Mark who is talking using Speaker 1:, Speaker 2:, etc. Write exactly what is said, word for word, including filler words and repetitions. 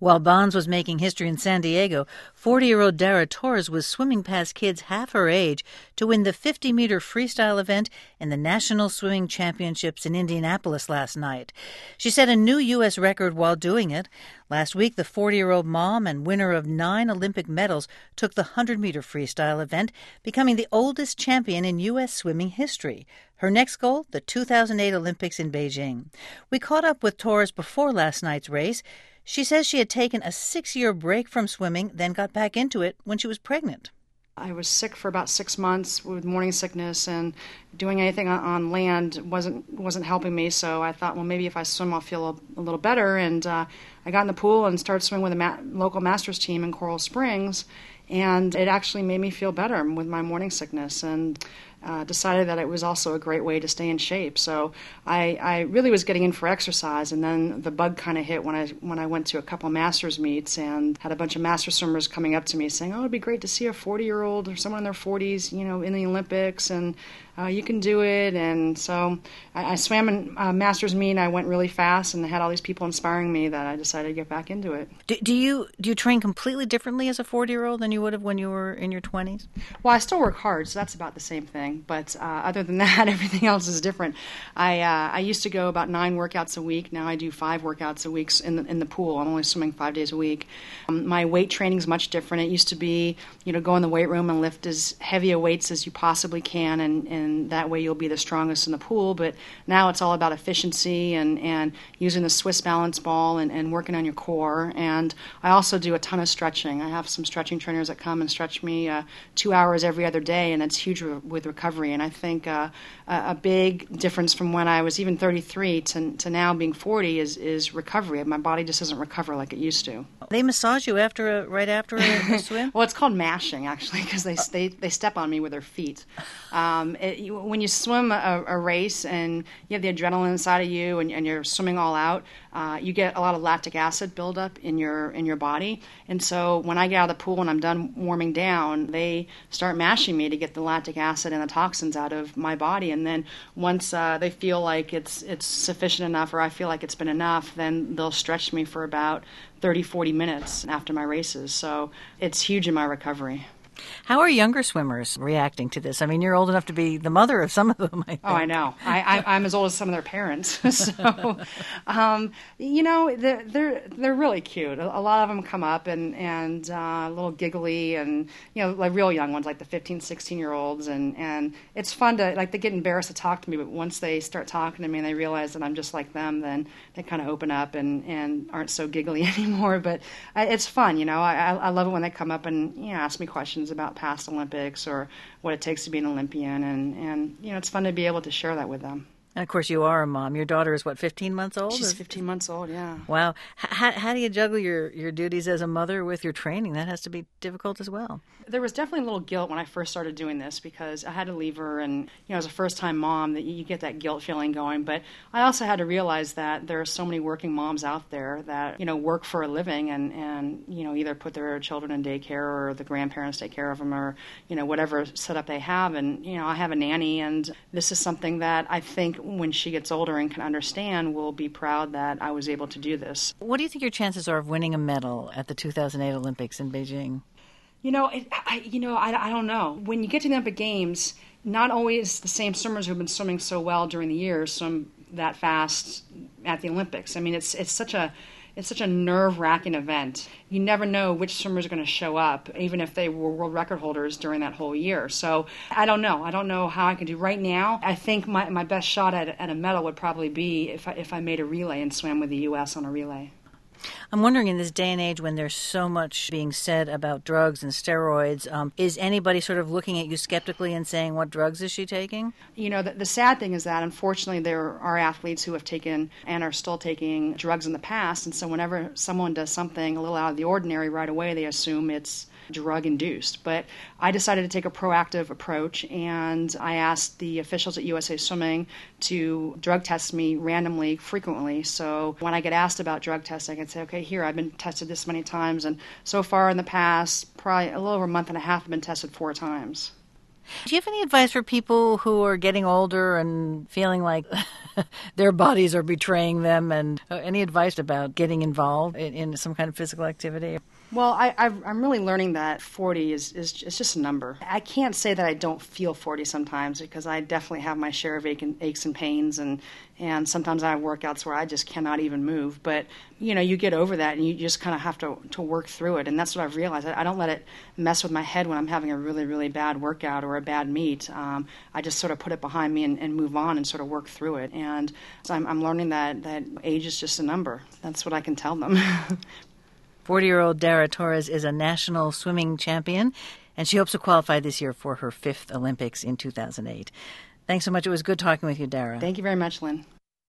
Speaker 1: While Bonds was making history in San Diego, forty-year-old Dara Torres was swimming past kids half her age to win the fifty-meter freestyle event in the National Swimming Championships in Indianapolis last night. She set a new U S record while doing it. Last week, the forty-year-old mom and winner of nine Olympic medals took the hundred-meter freestyle event, becoming the oldest champion in U S swimming history. Her next goal, the two thousand eight Olympics in Beijing. We caught up with Torres before last night's race. She says she had taken a six-year break from swimming, then got back into it when she was pregnant.
Speaker 2: I was sick for about six months with morning sickness, and doing anything on land wasn't wasn't helping me. So I thought, well, maybe if I swim, I'll feel a, a little better. And uh, I got in the pool and started swimming with a ma- local masters team in Coral Springs, and it actually made me feel better with my morning sickness. And Uh, decided that it was also a great way to stay in shape. So I, I really was getting in for exercise, and then the bug kind of hit when I when I went to a couple of masters meets and had a bunch of master swimmers coming up to me saying, "Oh, it'd be great to see a forty-year-old or someone in their forties, you know, in the Olympics, and uh, you can do it." And so I, I swam in uh, masters meet, and I went really fast, and had all these people inspiring me that I decided to get back into it.
Speaker 1: Do, do you do you train completely differently as a forty-year-old than you would have when you were in your twenties?
Speaker 2: Well, I still work hard, so that's about the same thing. But uh, other than that, everything else is different. I uh, I used to go about nine workouts a week. Now I do five workouts a week in the, in the pool. I'm only swimming five days a week. Um, my weight training is much different. It used to be, you know, go in the weight room and lift as heavy a weights as you possibly can, and, and that way you'll be the strongest in the pool. But now it's all about efficiency and, and using the Swiss balance ball and, and working on your core. And I also do a ton of stretching. I have some stretching trainers that come and stretch me uh, two hours every other day, and it's huge re- with recovery. And I think uh, a, a big difference from when I was even thirty-three to, to now being forty is, is recovery. My body just doesn't recover like it used to.
Speaker 1: They massage you after a, right after a, a swim?
Speaker 2: Well, it's called mashing, actually, because they, they they step on me with their feet. Um, it, you, when you swim a, a race and you have the adrenaline inside of you and, and you're swimming all out, uh, you get a lot of lactic acid buildup in your in your body. And so when I get out of the pool and I'm done warming down, they start mashing me to get the lactic acid and the toxins out of my body. And then once uh, they feel like it's it's sufficient enough, or I feel like it's been enough, then they'll stretch me for about thirty, forty minutes after my races. So it's huge in my recovery.
Speaker 1: How are younger swimmers reacting to this? I mean, you're old enough to be the mother of some of them, I think.
Speaker 2: Oh, I know. I, I, I'm as old as some of their parents. so, um, you know, they're, they're, they're really cute. A, a lot of them come up and, and uh, a little giggly and, you know, like real young ones, like the fifteen, sixteen-year-olds. And, and it's fun to, like, they get embarrassed to talk to me, but once they start talking to me and they realize that I'm just like them, then they kind of open up and, and aren't so giggly anymore. But I, it's fun, you know. I, I love it when they come up and, you know, ask me questions about past Olympics or what it takes to be an Olympian, and, and you know, it's fun to be able to share that with them.
Speaker 1: And, of course, you are a mom. Your daughter is, what, fifteen months old?
Speaker 2: She's fifteen months old, yeah.
Speaker 1: Wow. How, how do you juggle your, your duties as a mother with your training? That has to be difficult as well.
Speaker 2: There was definitely a little guilt when I first started doing this because I had to leave her, and, you know, as a first-time mom, that you get that guilt feeling going. But I also had to realize that there are so many working moms out there that, you know, work for a living and, and you know, either put their children in daycare or the grandparents take care of them or, you know, whatever setup they have. And, you know, I have a nanny, and this is something that I think when she gets older and can understand, will be proud that I was able to do this.
Speaker 1: What do you think your chances are of winning a medal at the two thousand eight Olympics in Beijing?
Speaker 2: You know, it, I, you know, I, I don't know. When you get to the Olympic Games, not always the same swimmers who've been swimming so well during the years swim that fast at the Olympics. I mean, it's it's such a It's such a nerve-wracking event. You never know which swimmers are going to show up, even if they were world record holders during that whole year. So I don't know. I don't know how I can do. Right now, I think my, my best shot at, at a medal would probably be if I, if I made a relay and swam with the U S on a relay.
Speaker 1: I'm wondering, in this day and age when there's so much being said about drugs and steroids, um, is anybody sort of looking at you skeptically and saying, what drugs is she taking?
Speaker 2: You know, the, the sad thing is that, unfortunately, there are athletes who have taken and are still taking drugs in the past, and so whenever someone does something a little out of the ordinary, right away they assume it's drug-induced. But I decided to take a proactive approach, and I asked the officials at U S A Swimming to drug test me randomly, frequently. So when I get asked about drug tests, I can say, okay, here, I've been tested this many times, and so far in the past, probably a little over a month and a half, I've been tested four times.
Speaker 1: Do you have any advice for people who are getting older and feeling like their bodies are betraying them, and any advice about getting involved in, in some kind of physical activity?
Speaker 2: Well, I, I've, I'm really learning that forty is, is is just a number. I can't say that I don't feel forty sometimes, because I definitely have my share of ache and, aches and pains, and, and sometimes I have workouts where I just cannot even move. But, you know, you get over that and you just kind of have to, to work through it. And that's what I've realized. I, I don't let it mess with my head when I'm having a really, really bad workout or a bad meet. Um, I just sort of put it behind me and, and move on and sort of work through it. And so I'm, I'm learning that, that age is just a number. That's what I can tell them.
Speaker 1: forty-year-old Dara Torres is a national swimming champion, and she hopes to qualify this year for her fifth Olympics in two thousand eight. Thanks so much. It was good talking with you, Dara.
Speaker 2: Thank you very much, Lynn.